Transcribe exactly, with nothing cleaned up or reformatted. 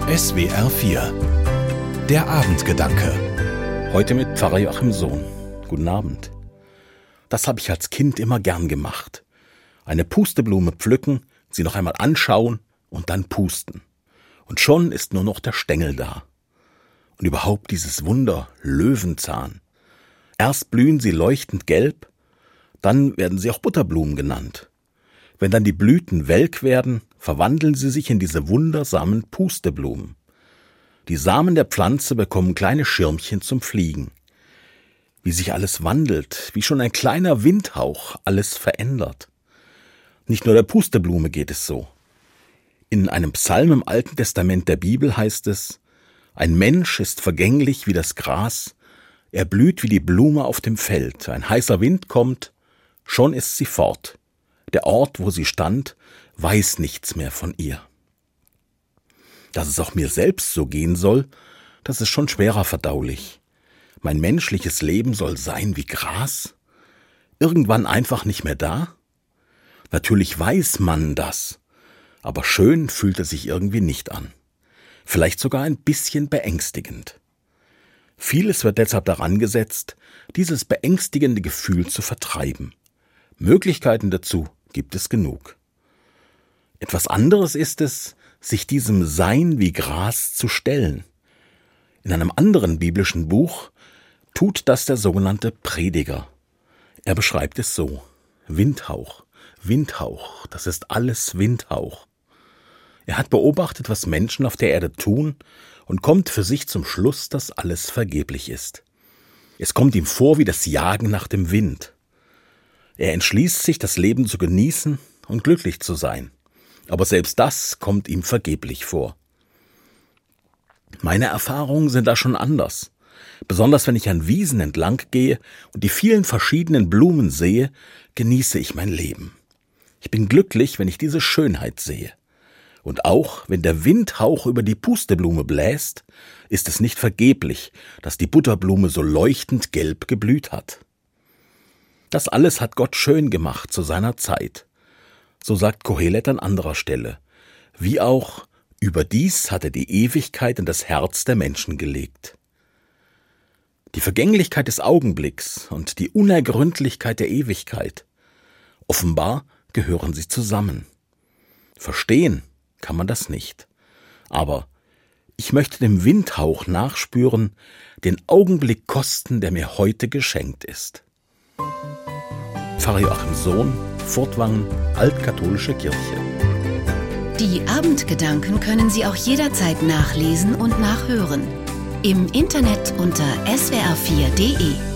S W R vier. Der Abendgedanke. Heute mit Pfarrer Joachim Sohn. Guten Abend. Das habe ich als Kind immer gern gemacht. Eine Pusteblume pflücken, sie noch einmal anschauen und dann pusten. Und schon ist nur noch der Stängel da. Und überhaupt dieses Wunder Löwenzahn. Erst blühen sie leuchtend gelb, dann werden sie auch Butterblumen genannt. Wenn dann die Blüten welk werden, verwandeln sie sich in diese wundersamen Pusteblumen. Die Samen der Pflanze bekommen kleine Schirmchen zum Fliegen. Wie sich alles wandelt, wie schon ein kleiner Windhauch alles verändert. Nicht nur der Pusteblume geht es so. In einem Psalm im Alten Testament der Bibel heißt es: Ein Mensch ist vergänglich wie das Gras, er blüht wie die Blume auf dem Feld. Ein heißer Wind kommt, schon ist sie fort. Der Ort, wo sie stand, weiß nichts mehr von ihr. Dass es auch mir selbst so gehen soll, das ist schon schwerer verdaulich. Mein menschliches Leben soll sein wie Gras? Irgendwann einfach nicht mehr da? Natürlich weiß man das, aber schön fühlt es sich irgendwie nicht an. Vielleicht sogar ein bisschen beängstigend. Vieles wird deshalb daran gesetzt, dieses beängstigende Gefühl zu vertreiben. Möglichkeiten dazu gibt es genug. Etwas anderes ist es, sich diesem Sein wie Gras zu stellen. In einem anderen biblischen Buch tut das der sogenannte Prediger. Er beschreibt es so: Windhauch, Windhauch, das ist alles Windhauch. Er hat beobachtet, was Menschen auf der Erde tun, und kommt für sich zum Schluss, dass alles vergeblich ist. Es kommt ihm vor wie das Jagen nach dem Wind. Er entschließt sich, das Leben zu genießen und glücklich zu sein. Aber selbst das kommt ihm vergeblich vor. Meine Erfahrungen sind da schon anders. Besonders wenn ich an Wiesen entlang gehe und die vielen verschiedenen Blumen sehe, genieße ich mein Leben. Ich bin glücklich, wenn ich diese Schönheit sehe. Und auch wenn der Windhauch über die Pusteblume bläst, ist es nicht vergeblich, dass die Butterblume so leuchtend gelb geblüht hat. Das alles hat Gott schön gemacht zu seiner Zeit. So sagt Kohelet an anderer Stelle. Wie auch, überdies hat er die Ewigkeit in das Herz der Menschen gelegt. Die Vergänglichkeit des Augenblicks und die Unergründlichkeit der Ewigkeit. Offenbar gehören sie zusammen. Verstehen kann man das nicht. Aber ich möchte dem Windhauch nachspüren, den Augenblick kosten, der mir heute geschenkt ist. Pfarrer Joachim Sohn, Furtwangen, Altkatholische Kirche. Die Abendgedanken können Sie auch jederzeit nachlesen und nachhören. Im Internet unter s w r vier punkt d e.